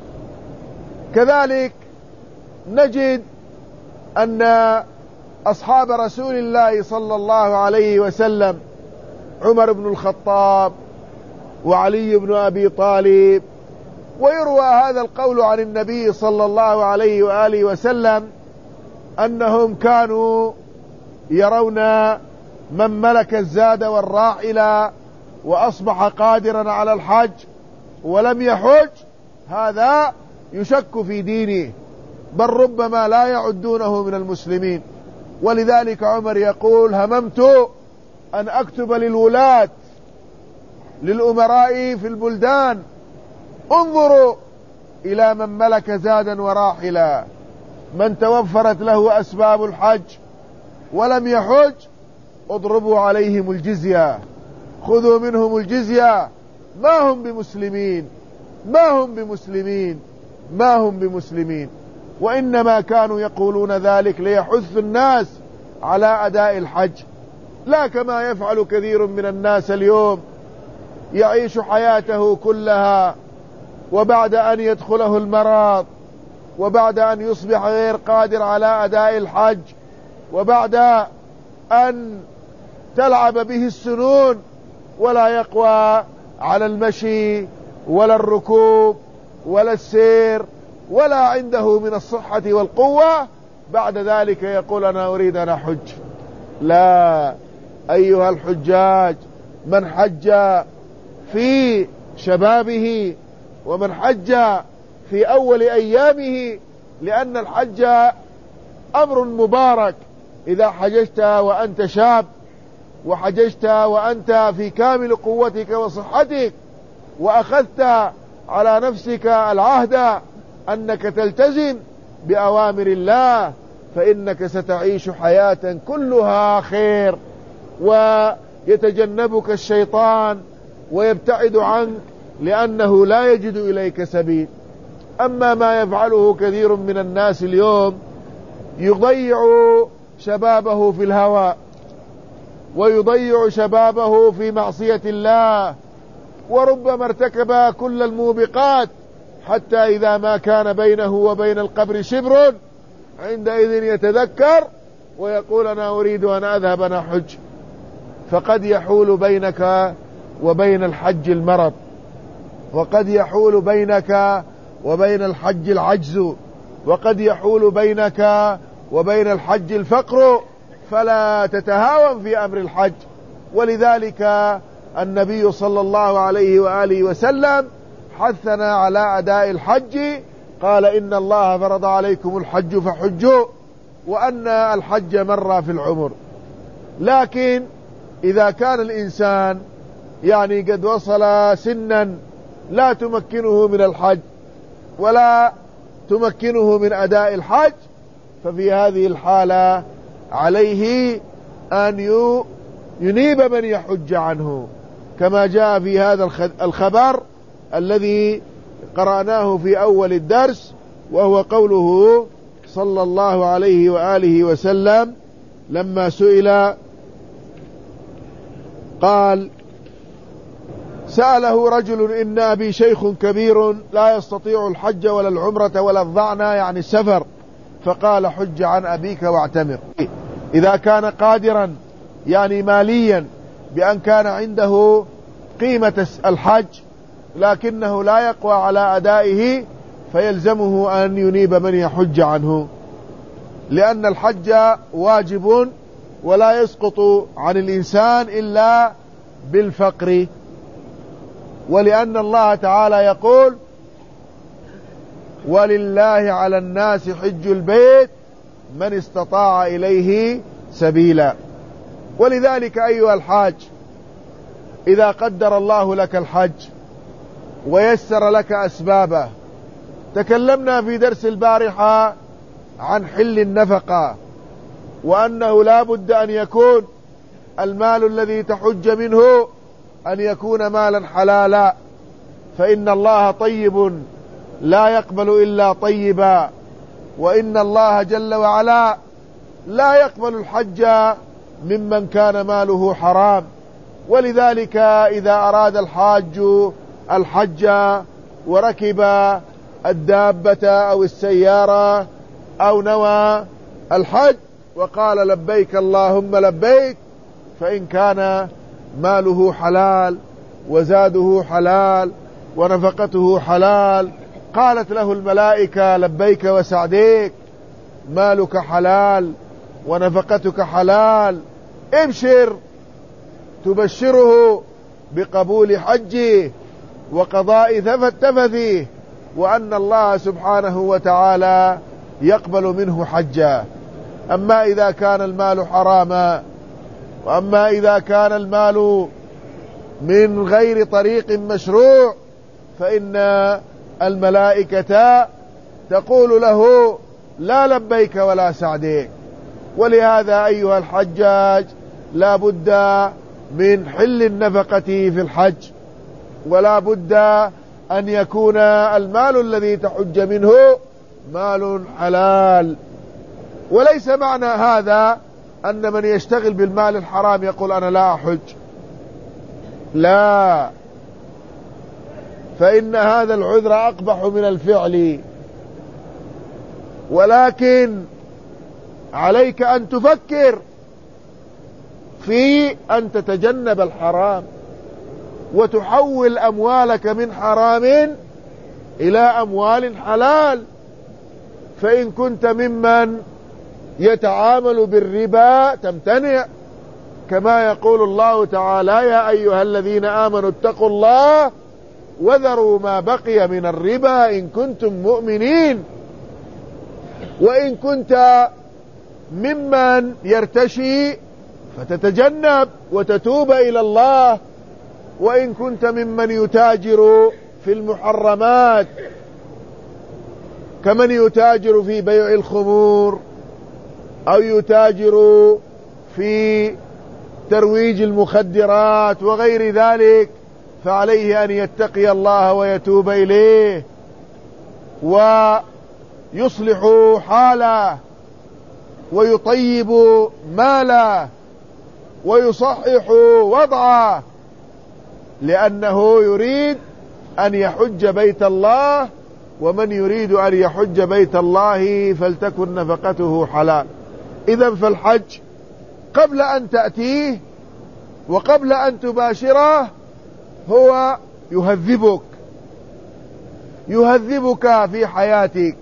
Speaker 1: كذلك نجد أن أصحاب رسول الله صلى الله عليه وسلم عمر بن الخطاب وعلي بن أبي طالب، ويروى هذا القول عن النبي صلى الله عليه وآله وسلم أنهم كانوا يرون من ملك الزاد والراحلة وأصبح قادرا على الحج ولم يحج هذا يشك في دينه، بل ربما لا يعدونه من المسلمين. ولذلك عمر يقول: هممت أن أكتب للولاة للأمراء في البلدان: انظروا إلى من ملك زادا وراحلا، من توفرت له أسباب الحج ولم يحج اضربوا عليهم الجزية، خذوا منهم الجزية، ما هم بمسلمين ما هم بمسلمين ما هم بمسلمين. وإنما كانوا يقولون ذلك ليحث الناس على أداء الحج، لا كما يفعل كثير من الناس اليوم، يعيش حياته كلها وبعد أن يدخله المرض وبعد أن يصبح غير قادر على أداء الحج وبعد أن تلعب به السنون ولا يقوى على المشي ولا الركوب ولا السير ولا عنده من الصحة والقوة، بعد ذلك يقول: أنا أريد أن أحج. لا، أيها الحجاج، من حج في شبابه ومن حج في أول أيامه، لأن الحج أمر مبارك. إذا حججت وأنت شاب، وحججت وأنت في كامل قوتك وصحتك، وأخذت على نفسك العهد أنك تلتزم بأوامر الله، فإنك ستعيش حياة كلها خير، ويتجنبك الشيطان ويبتعد عنك، لأنه لا يجد إليك سبيل. أما ما يفعله كثير من الناس اليوم، يضيع شبابه في الهوى، ويضيع شبابه في معصية الله، وربما ارتكب كل الموبقات، حتى إذا ما كان بينه وبين القبر شبر عندئذ يتذكر ويقول أنا أريد أن أذهب أنا حج. فقد يحول بينك وبين الحج المرض، وقد يحول بينك وبين الحج العجز، وقد يحول بينك وبين الحج الفقر، فلا تتهاون في أمر الحج. ولذلك النبي صلى الله عليه وآله وسلم حثنا على أداء الحج، قال إن الله فرض عليكم الحج فحجوا، وأن الحج مرة في العمر. لكن إذا كان الإنسان يعني قد وصل سنا لا تمكنه من الحج ولا تمكنه من أداء الحج، ففي هذه الحالة عليه أن ينيب من يحج عنه، كما جاء في هذا الخبر الذي قرأناه في أول الدرس، وهو قوله صلى الله عليه وآله وسلم لما سئل قال: سأله رجل إن أبي شيخ كبير لا يستطيع الحج ولا العمرة ولا الظعنى، يعني السفر، فقال: حج عن أبيك واعتمر. إذا كان قادرا يعني ماليا بأن كان عنده قيمة الحج لكنه لا يقوى على أدائه، فيلزمه أن ينيب من يحج عنه، لأن الحج واجب ولا يسقط عن الإنسان إلا بالفقر. ولأن الله تعالى يقول: ولله على الناس حج البيت من استطاع إليه سبيلا. ولذلك أيها الحاج، إذا قدر الله لك الحج ويسر لك أسبابه، تكلمنا في درس البارحة عن حل النفقة، وأنه لا بد أن يكون المال الذي تحج منه أن يكون مالا حلالا، فإن الله طيب لا يقبل إلا طيبا، وإن الله جل وعلا لا يقبل الحج ممن كان ماله حرام. ولذلك إذا أراد الحاج الحج وركب الدابة أو السيارة أو نوى الحج وقال: لبيك اللهم لبيك، فإن كان ماله حلال وزاده حلال ونفقته حلال، قالت له الملائكة: لبيك وسعديك، مالك حلال ونفقتك حلال، ابشر، تبشره بقبول حجه وقضاء تفثه، وأن الله سبحانه وتعالى يقبل منه حجا. أما إذا كان المال حراما، وأما إذا كان المال من غير طريق مشروع، فإن الملائكة تقول له: لا لبيك ولا سعديك. ولهذا أيها الحجاج لا بد من حل النفقة في الحج، ولا بد أن يكون المال الذي تحج منه مال حلال. وليس معنى هذا أن من يشتغل بالمال الحرام يقول: أنا لا أحج، لا، فإن هذا العذر أقبح من الفعل. ولكن عليك أن تفكر في أن تتجنب الحرام، وتحول أموالك من حرام إلى أموال حلال. فإن كنت ممن يتعامل بالربا تمتنع، كما يقول الله تعالى: يا أيها الذين آمنوا اتقوا الله وذروا ما بقي من الربا إن كنتم مؤمنين. وإن كنت ممن يرتشي فتتجنب وتتوب إلى الله، وإن كنت ممن يتاجر في المحرمات كمن يتاجر في بيع الخمور أو يتاجر في ترويج المخدرات وغير ذلك، فعليه أن يتقي الله ويتوب إليه ويصلح حاله ويطيب ماله ويصحح وضعه، لأنه يريد أن يحج بيت الله، ومن يريد أن يحج بيت الله فلتكن نفقته حلال. إذن فالحج قبل أن تأتيه وقبل أن تباشره هو يهذبك يهذبك في حياتك،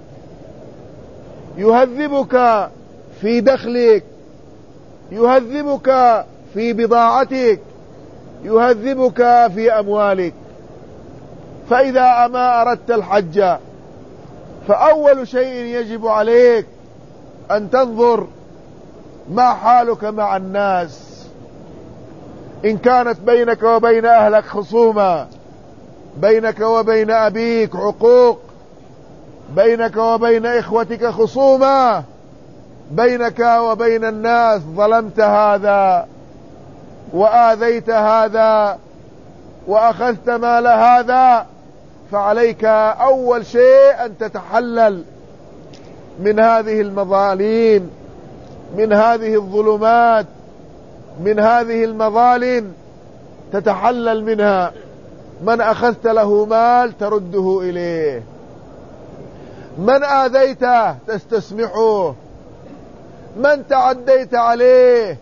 Speaker 1: يهذبك في دخلك، يهذبك في بضاعتك، يهذبك في أموالك. فإذا ما أردت الحج فأول شيء يجب عليك أن تنظر ما حالك مع الناس. إن كانت بينك وبين أهلك خصومة، بينك وبين أبيك عقوق، بينك وبين إخوتك خصومة، بينك وبين الناس ظلمت هذا وآذيت هذا وأخذت مال هذا، فعليك أول شيء أن تتحلل من هذه المظالم، من هذه الظلمات، من هذه المظالم، تتحلل منها. من أخذت له مال ترده إليه، من آذيته تستسمحه، من تعديت عليه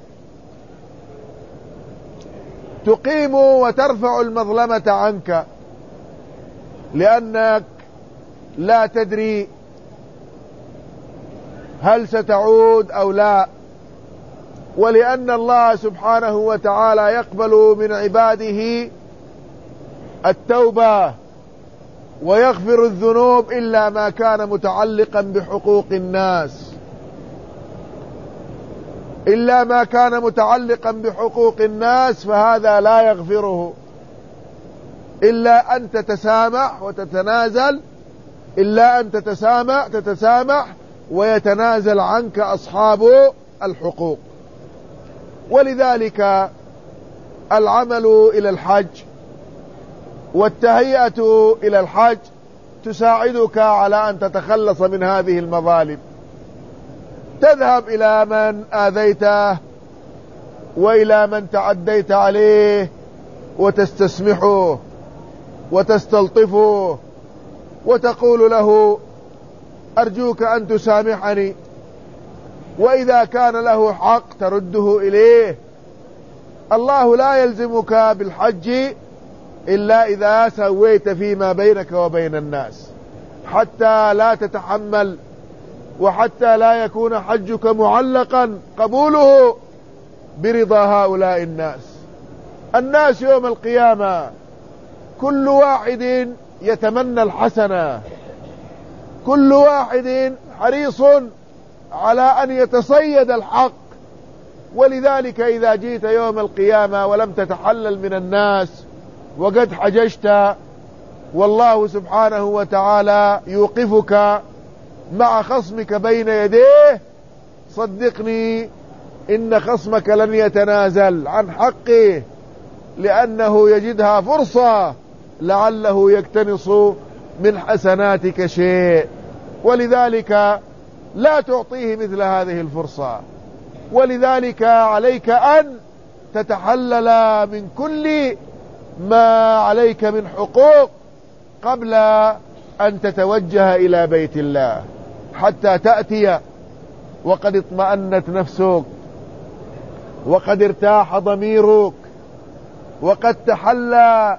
Speaker 1: تقيم وترفع المظلمة عنك، لأنك لا تدري هل ستعود أو لا، ولأن الله سبحانه وتعالى يقبل من عباده التوبة ويغفر الذنوب إلا ما كان متعلقا بحقوق الناس، إلا ما كان متعلقا بحقوق الناس فهذا لا يغفره، إلا أن تتسامح وتتنازل، إلا أن تتسامح تتسامح ويتنازل عنك أصحاب الحقوق. ولذلك العمل إلى الحج والتهيئة إلى الحج تساعدك على أن تتخلص من هذه المظالم. تذهب إلى من آذيته وإلى من تعديت عليه وتستسمحه وتستلطفه وتقول له: أرجوك أن تسامحني، وإذا كان له حق ترده إليه. الله لا يلزمك بالحج إلا إذا سويت فيما بينك وبين الناس، حتى لا تتحمل وحتى لا يكون حجك معلقا قبوله برضا هؤلاء الناس. الناس يوم القيامة كل واحد يتمنى الحسنة، كل واحد حريص على أن يتصيد الحق، ولذلك إذا جيت يوم القيامة ولم تتحلل من الناس وقد حججت والله سبحانه وتعالى يوقفك مع خصمك بين يديه، صدقني إن خصمك لن يتنازل عن حقه، لأنه يجدها فرصة لعله يقتنص من حسناتك شيء، ولذلك لا تعطيه مثل هذه الفرصة. ولذلك عليك أن تتحلل من كل ما عليك من حقوق قبل أن تتوجه إلى بيت الله، حتى تأتي وقد اطمأنت نفسك وقد ارتاح ضميرك وقد تحلى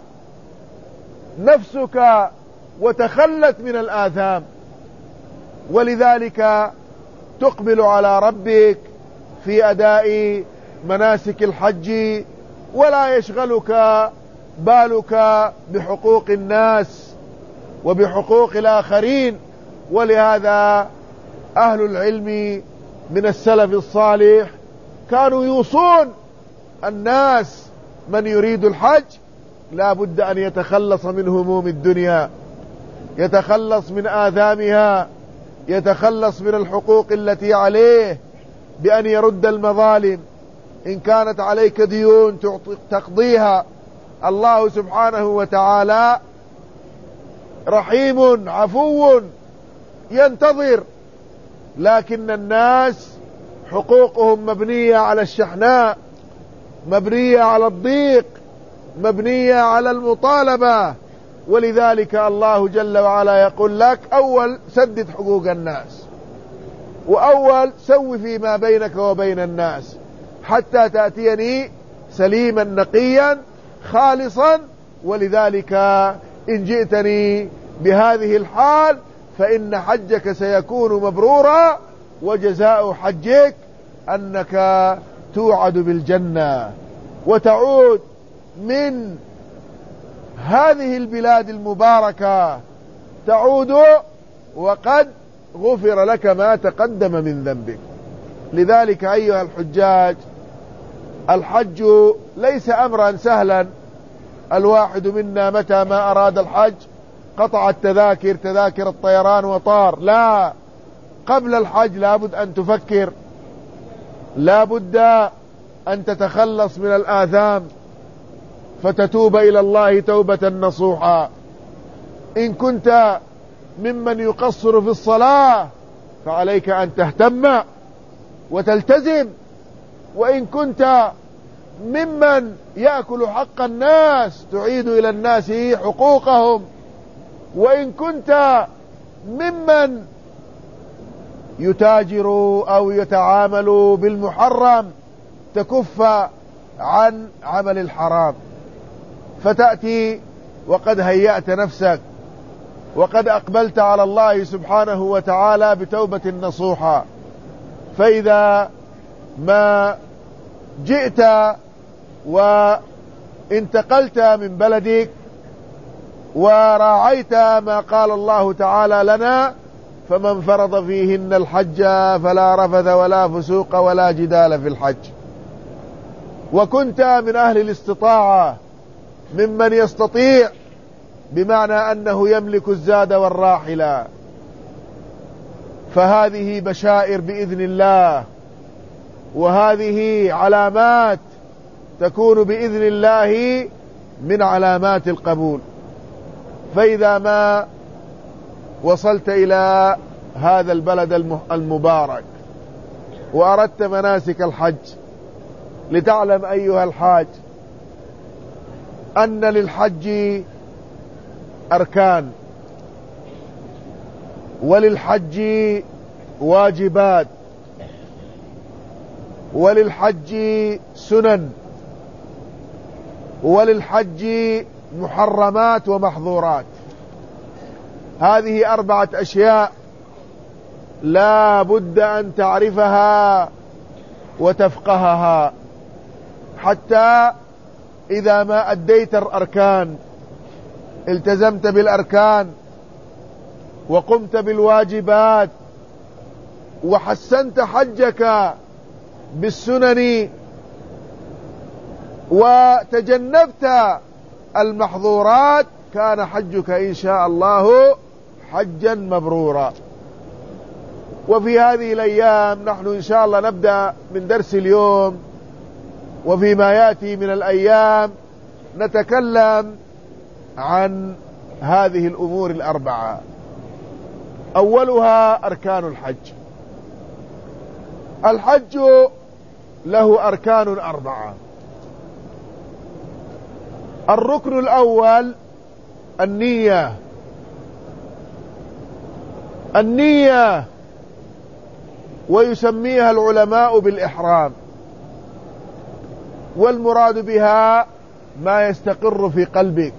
Speaker 1: نفسك وتخلت من الآثام. ولذلك تقبل على ربك في أداء مناسك الحج، ولا يشغلك بالك بحقوق الناس وبحقوق الآخرين. ولهذا أهل العلم من السلف الصالح كانوا يوصون الناس من يريد الحج لا بد أن يتخلص من هموم الدنيا، يتخلص من آثامها، يتخلص من الحقوق التي عليه بأن يرد المظالم. إن كانت عليك ديون تقضيها، الله سبحانه وتعالى رحيم عفو ينتظر، لكن الناس حقوقهم مبنية على الشحناء، مبنية على الضيق، مبنية على المطالبة. ولذلك الله جل وعلا يقول لك أول سدد حقوق الناس، وأول سوي فيما بينك وبين الناس حتى تأتيني سليما نقيا خالصا. ولذلك إن جئتني بهذه الحال فإن حجك سيكون مبرورا، وجزاء حجك أنك توعد بالجنة وتعود من هذه البلاد المباركة، تعود وقد غفر لك ما تقدم من ذنبك. لذلك أيها الحجاج، الحج ليس أمرا سهلا. الواحد منا متى ما أراد الحج قطع التذاكر، تذاكر الطيران وطار. لا، قبل الحج لابد أن تفكر، لابد أن تتخلص من الآثام فتتوب إلى الله توبة نصوحا. إن كنت ممن يقصر في الصلاة فعليك أن تهتم وتلتزم، وإن كنت ممن يأكل حق الناس تعيد إلى الناس حقوقهم، وإن كنت ممن يتاجر أو يتعامل بالمحرم تكف عن عمل الحرام، فتأتي وقد هيأت نفسك وقد أقبلت على الله سبحانه وتعالى بتوبة نصوحة. فإذا ما جئت وانتقلت من بلدك وراعيت ما قال الله تعالى لنا: فمن فرض فيهن الحج فلا رفث ولا فسوق ولا جدال في الحج، وكنت من أهل الاستطاعة ممن يستطيع، بمعنى أنه يملك الزاد والراحلة، فهذه بشائر بإذن الله، وهذه علامات تكون بإذن الله من علامات القبول. فإذا ما وصلت إلى هذا البلد المبارك وأردت مناسك الحج، لتعلم أيها الحاج أن للحج أركان، وللحج واجبات، وللحج سنن، وللحج محرمات ومحظورات. هذه أربعة أشياء لا بد أن تعرفها وتفقهها، حتى إذا ما أديت الأركان، التزمت بالأركان وقمت بالواجبات وحسنت حجك بالسنن وتجنبت المحظورات، كان حجك إن شاء الله حجا مبرورا. وفي هذه الأيام نحن إن شاء الله نبدأ من درس اليوم، وفيما يأتي من الأيام نتكلم عن هذه الأمور الأربعة. أولها أركان الحج. الحج له أركان أربعة. الركن الأول النية. النية ويسميها العلماء بالإحرام، والمراد بها ما يستقر في قلبك،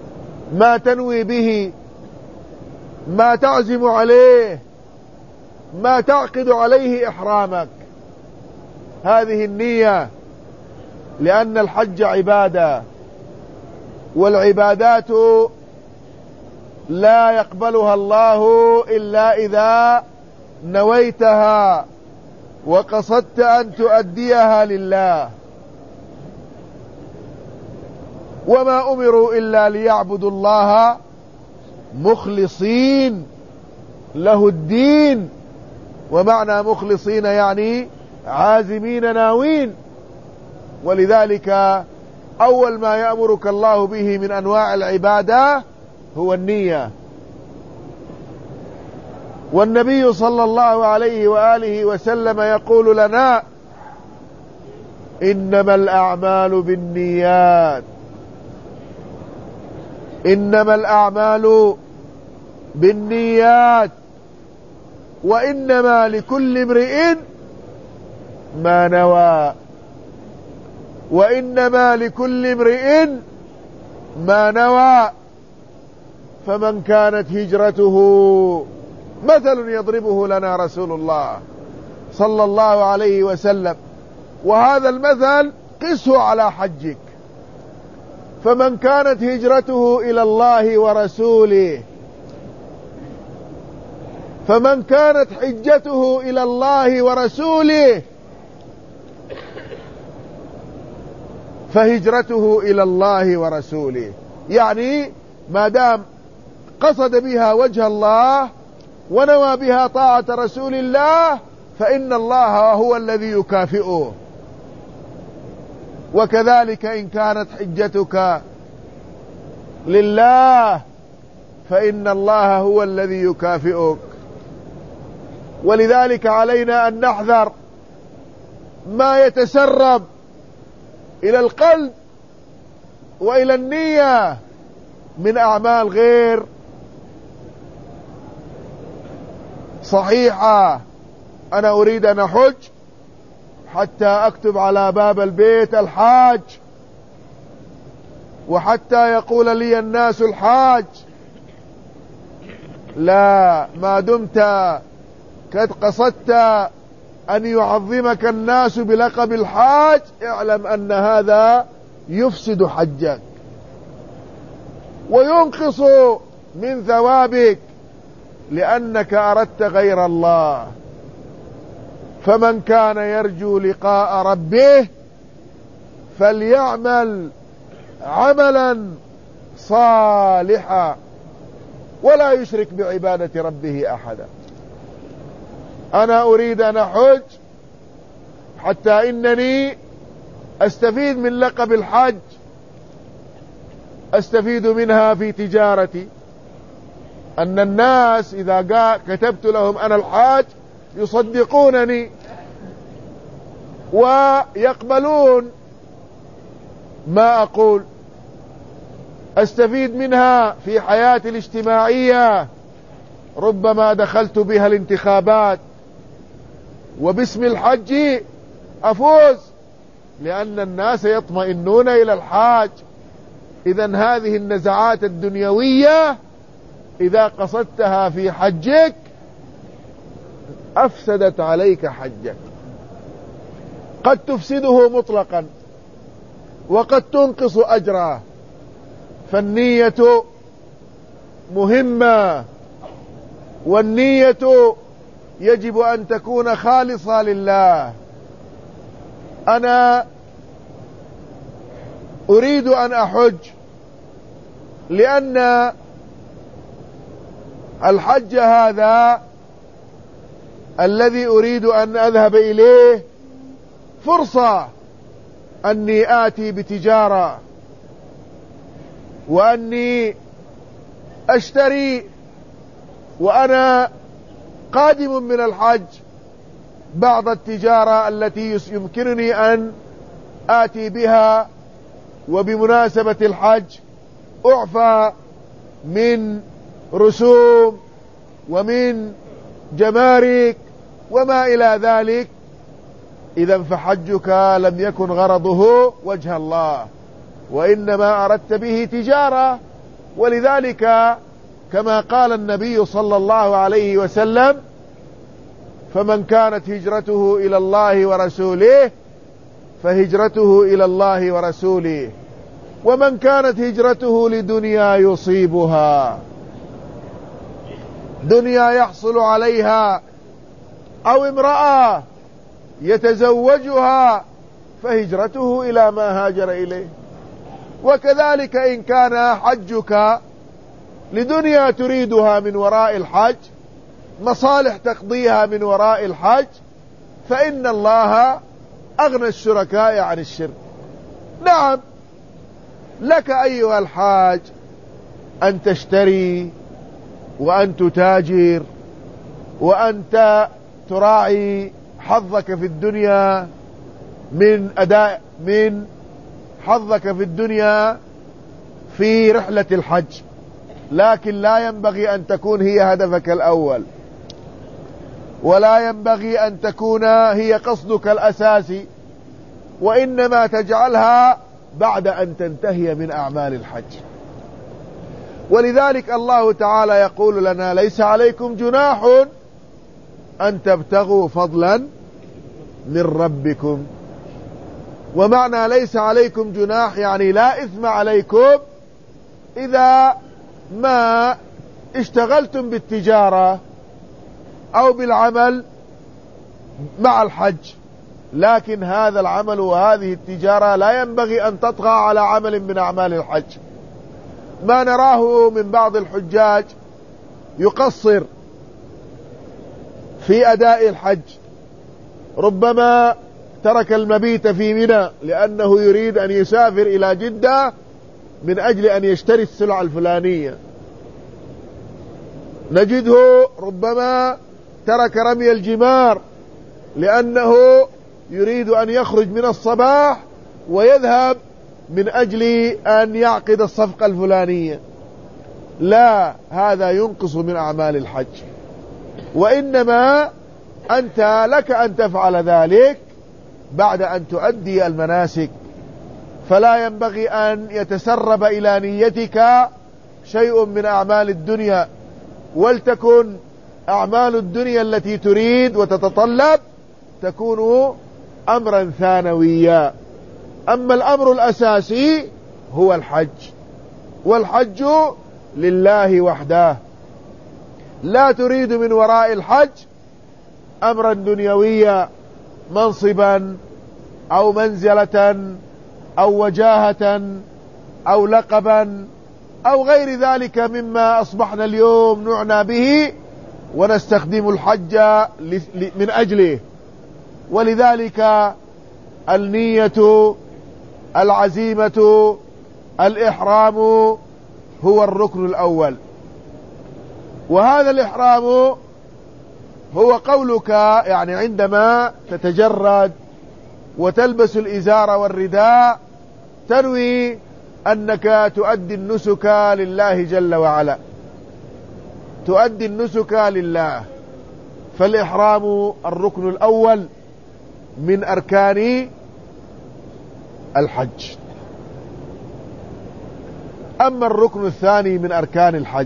Speaker 1: ما تنوي به، ما تعزم عليه، ما تعقد عليه إحرامك، هذه النية، لأن الحج عبادة، والعبادات لا يقبلها الله إلا إذا نويتها وقصدت أن تؤديها لله. وما أمروا إلا ليعبدوا الله مخلصين له الدين، ومعنى مخلصين يعني عازمين ناوين. ولذلك أول ما يأمرك الله به من أنواع العبادة هو النية. والنبي صلى الله عليه وآله وسلم يقول لنا: إنما الأعمال بالنيات، إنما الأعمال بالنيات وإنما لكل امرئ ما نوى، وإنما لكل امرئ ما نوى. فمن كانت هجرته، مثل يضربه لنا رسول الله صلى الله عليه وسلم، وهذا المثل قسه على حجك. فمن كانت هجرته إلى الله ورسوله، فمن كانت حجته إلى الله ورسوله فهجرته إلى الله ورسوله، يعني ما دام قصد بها وجه الله ونوى بها طاعة رسول الله فإن الله هو الذي يكافئه. وكذلك إن كانت حجتك لله فإن الله هو الذي يكافئك. ولذلك علينا أن نحذر ما يتسرب إلى القلب وإلى النية من أعمال غير صحيحة. أنا أريد أن أحج حتى أكتب على باب البيت الحاج، وحتى يقول لي الناس الحاج. لا، ما دمت قد قصدت أن يعظمك الناس بلقب الحاج اعلم أن هذا يفسد حجك وينقص من ثوابك، لأنك أردت غير الله. فمن كان يرجو لقاء ربه فليعمل عملا صالحا ولا يشرك بعبادة ربه أحدا. أنا أريد أن أحج حتى إنني أستفيد من لقب الحج، أستفيد منها في تجارتي، أن الناس إذا كتبت لهم أنا الحاج يصدقونني ويقبلون ما أقول. أستفيد منها في حياتي الاجتماعية، ربما دخلت بها الانتخابات وباسم الحج أفوز، لأن الناس يطمئنون إلى الحاج. إذن هذه النزعات الدنيوية إذا قصدتها في حجك أفسدت عليك حجك، قد تفسده مطلقا وقد تنقص أجره. فالنية مهمة، والنية يجب أن تكون خالصة لله. أنا أريد أن أحج لأن الحج هذا الذي أريد أن أذهب إليه فرصة أني آتي بتجارة، وأني أشتري وأنا قادم من الحج بعض التجارة التي يمكنني أن آتي بها، وبمناسبة الحج أعفى من رسوم ومن جمارك وما إلى ذلك. إذا فحجك لم يكن غرضه وجه الله، وإنما أردت به تجارة. ولذلك كما قال النبي صلى الله عليه وسلم: فمن كانت هجرته إلى الله ورسوله فهجرته إلى الله ورسوله، ومن كانت هجرته لدنيا يصيبها، دنيا يحصل عليها أو امرأة يتزوجها فهجرته إلى ما هاجر إليه. وكذلك إن كان حجك لدنيا تريدها من وراء الحج، مصالح تقضيها من وراء الحج، فإن الله أغنى الشركاء عن الشرك. نعم، لك أيها الحاج أن تشتري وأن تتاجر وأنت تراعي حظك في الدنيا من أداء من حظك في الدنيا في رحلة الحج، لكن لا ينبغي أن تكون هي هدفك الأول، ولا ينبغي أن تكون هي قصدك الأساسي، وإنما تجعلها بعد أن تنتهي من أعمال الحج. ولذلك الله تعالى يقول لنا: ليس عليكم جناح أن تبتغوا فضلا من ربكم. ومعنى ليس عليكم جناح يعني لا إثم عليكم إذا ما اشتغلتم بالتجارة أو بالعمل مع الحج، لكن هذا العمل وهذه التجارة لا ينبغي أن تطغى على عمل من أعمال الحج. ما نراه من بعض الحجاج يقصر في أداء الحج، ربما ترك المبيت في منى لأنه يريد أن يسافر إلى جدة من أجل أن يشتري السلعة الفلانية. نجده ربما ترك رمي الجمار لأنه يريد أن يخرج من الصباح ويذهب من أجل أن يعقد الصفقة الفلانية. لا، هذا ينقص من أعمال الحج، وإنما أنت لك أن تفعل ذلك بعد أن تؤدي المناسك، فلا ينبغي أن يتسرب إلى نيتك شيء من أعمال الدنيا، ولتكن أعمال الدنيا التي تريد وتتطلب تكون أمرا ثانويا. أما الأمر الأساسي هو الحج، والحج لله وحده، لا تريد من وراء الحج أمرا دنيويا، منصبا أو منزلة أو وجاهة أو لقبا أو غير ذلك مما أصبحنا اليوم نعنى به ونستخدم الحج من أجله. ولذلك النية، العزيمة، الإحرام هو الركن الأول. وهذا الإحرام هو قولك، يعني عندما تتجرد وتلبس الإزار والرداء تنوي أنك تؤدي النسك لله جل وعلا، تؤدي النسك لله. فالإحرام الركن الأول من أركان الحج. أما الركن الثاني من أركان الحج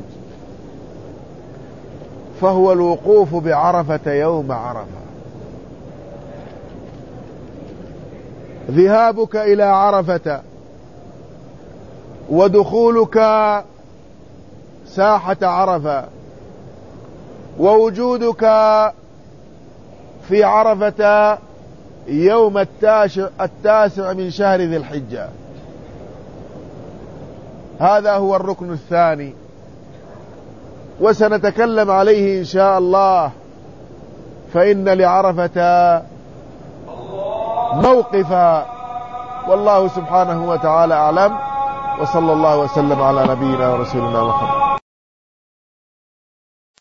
Speaker 1: فهو الوقوف بعرفة يوم عرفة، ذهابك إلى عرفة ودخولك ساحة عرفة ووجودك في عرفة يوم التاسع من شهر ذي الحجة، هذا هو الركن الثاني، وسنتكلم عليه إن شاء الله. فإن لعرفة موقفا، والله سبحانه وتعالى أعلم، وصلى الله وسلم على نبينا ورسولنا محمد.